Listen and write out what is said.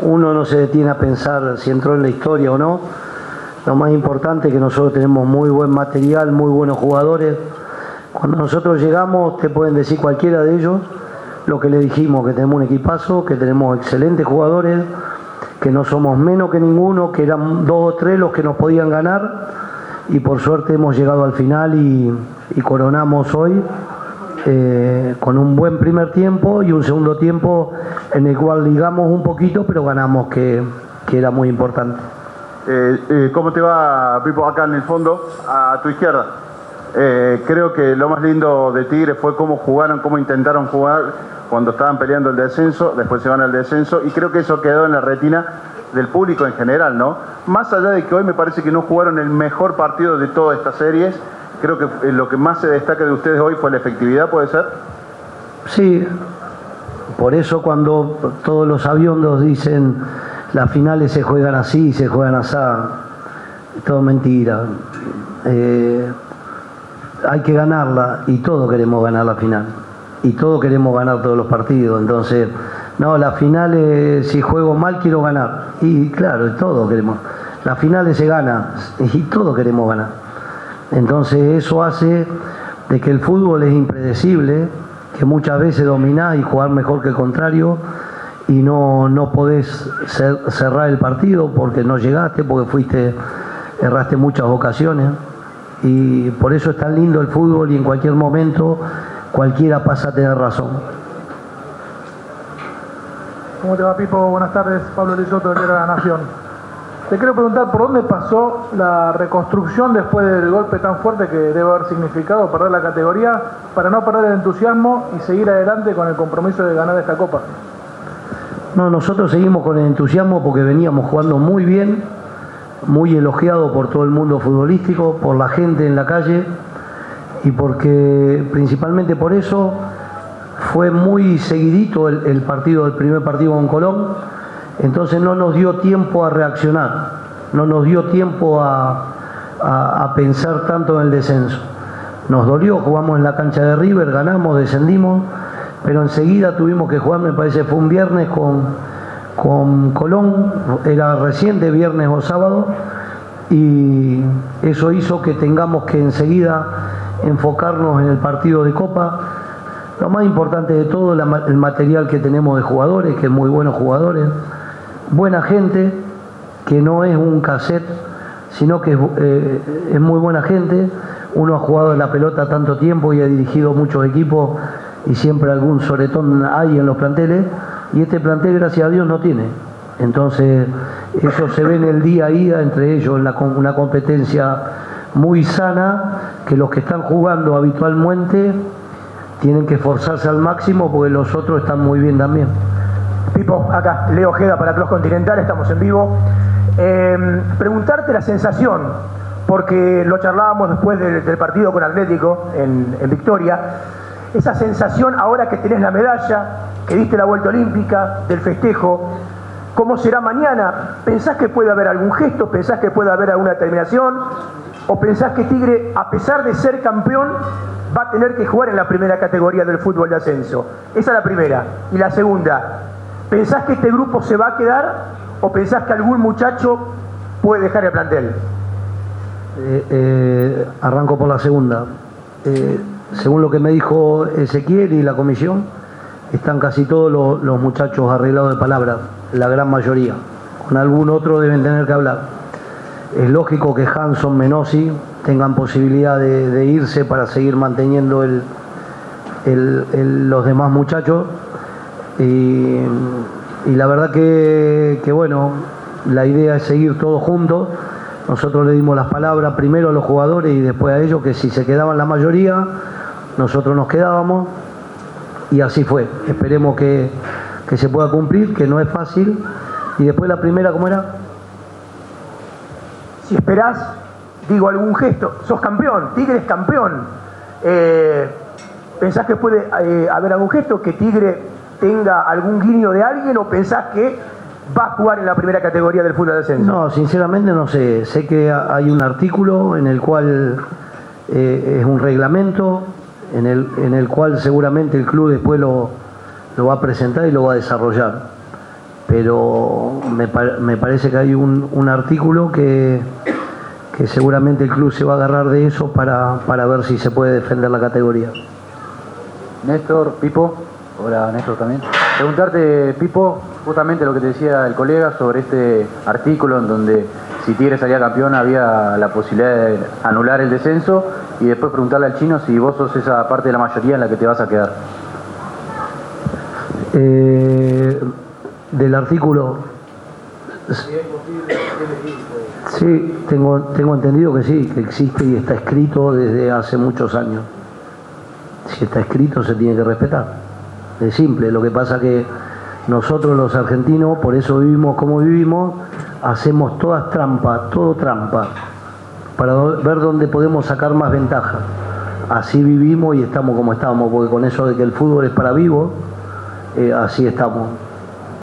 uno no se detiene a pensar si entró en la historia o no. Lo más importante es que nosotros tenemos muy buen material, muy buenos jugadores. Cuando nosotros llegamos, te pueden decir cualquiera de ellos lo que le dijimos, que tenemos un equipazo, que tenemos excelentes jugadores, que no somos menos que ninguno, que eran 2 o 3 los que nos podían ganar, y por suerte hemos llegado al final y coronamos hoy con un buen primer tiempo y un segundo tiempo en el cual ligamos un poquito, pero ganamos, que era muy importante. ¿Cómo te va, Pipo? Acá en el fondo, a tu izquierda. Creo que lo más lindo de Tigre fue cómo jugaron, cómo intentaron jugar cuando estaban peleando el descenso, después se van al descenso, y creo que eso quedó en la retina del público en general, ¿no? Más allá de que hoy me parece que no jugaron el mejor partido de todas estas series, creo que lo que más se destaca de ustedes hoy fue la efectividad, ¿puede ser? Sí, por eso cuando todos los aviondos dicen las finales se juegan así, se juegan así, es todo mentira. Hay que ganarla, y todos queremos ganar la final, y todos queremos ganar todos los partidos. Entonces, no, las finales, si juego mal quiero ganar, y claro, todos queremos. Las finales se gana y todos queremos ganar. Entonces eso hace de que el fútbol es impredecible, que muchas veces dominás y jugás mejor que el contrario y no podés cerrar el partido porque no llegaste, porque erraste muchas ocasiones, y por eso es tan lindo el fútbol, y en cualquier momento cualquiera pasa a tener razón. ¿Cómo te va, Pipo? Buenas tardes, Pablo Lisoto, del Diario de la Nación. Te quiero preguntar por dónde pasó la reconstrucción después del golpe tan fuerte que debe haber significado perder la categoría, para no perder el entusiasmo y seguir adelante con el compromiso de ganar esta Copa. No, nosotros seguimos con el entusiasmo porque veníamos jugando muy bien, muy elogiado por todo el mundo futbolístico, por la gente en la calle, y porque principalmente por eso fue muy seguidito el primer partido con Colón. Entonces no nos dio tiempo a reaccionar, no nos dio tiempo a pensar tanto en el descenso. Nos dolió, jugamos en la cancha de River, ganamos, descendimos, pero enseguida tuvimos que jugar, me parece fue un viernes con Colón, era reciente, viernes o sábado, y eso hizo que tengamos que enseguida enfocarnos en el partido de Copa. Lo más importante de todo, el material que tenemos de jugadores, que es muy buenos jugadores, buena gente, que no es un cassette, sino que es muy buena gente. Uno ha jugado en la pelota tanto tiempo y ha dirigido muchos equipos, y siempre algún soretón hay en los planteles, y este plantel, gracias a Dios, no tiene. Entonces eso se ve en el día a día entre ellos, en una competencia muy sana, que los que están jugando habitualmente tienen que esforzarse al máximo porque los otros están muy bien también. Pipo, acá, Leo Ojeda para Cross Continental, estamos en vivo. Preguntarte la sensación, porque lo charlábamos después del partido con Atlético en Victoria, esa sensación ahora que tenés la medalla, que diste la vuelta olímpica, del festejo, ¿cómo será mañana? ¿Pensás que puede haber algún gesto? ¿Pensás que puede haber alguna determinación? ¿O pensás que Tigre, a pesar de ser campeón, va a tener que jugar en la primera categoría del fútbol de ascenso? Esa es la primera. Y la segunda, ¿pensás que este grupo se va a quedar o pensás que algún muchacho puede dejar el plantel? Arranco por la segunda. Según lo que me dijo Ezequiel y la comisión, están casi todos los muchachos arreglados de palabra, la gran mayoría. Con algún otro deben tener que hablar. Es lógico que Hanson, Menossi tengan posibilidad de irse para seguir manteniendo los demás muchachos, y la verdad que bueno, la idea es seguir todos juntos. Nosotros le dimos las palabras primero a los jugadores y después a ellos, que si se quedaban la mayoría, nosotros nos quedábamos, y así fue. Esperemos que se pueda cumplir, que no es fácil. Y después la primera, ¿cómo era? Si esperás, digo, algún gesto, sos campeón, Tigre es campeón. ¿Pensás que puede haber algún gesto, que Tigre tenga algún guiño de alguien, o pensás que va a jugar en la primera categoría del fútbol de ascenso? No, sinceramente no sé. Sé que hay un artículo en el cual es un reglamento, en el cual seguramente el club después lo va a presentar y lo va a desarrollar. pero me parece que hay un artículo que seguramente el club se va a agarrar de eso para ver si se puede defender la categoría. Néstor, Pipo. Hola, Néstor también. Preguntarte, Pipo, justamente lo que te decía el colega sobre este artículo en donde si Tigre salía campeón había la posibilidad de anular el descenso, y después preguntarle al Chino si vos sos esa parte de la mayoría en la que te vas a quedar. Del artículo, sí, tengo entendido que sí, que existe y está escrito desde hace muchos años. Si está escrito se tiene que respetar, es simple. Lo que pasa que nosotros los argentinos, por eso vivimos como vivimos, hacemos todas trampas, todo trampa, para ver dónde podemos sacar más ventaja. Así vivimos y estamos como estamos, porque con eso de que el fútbol es para vivos, así estamos.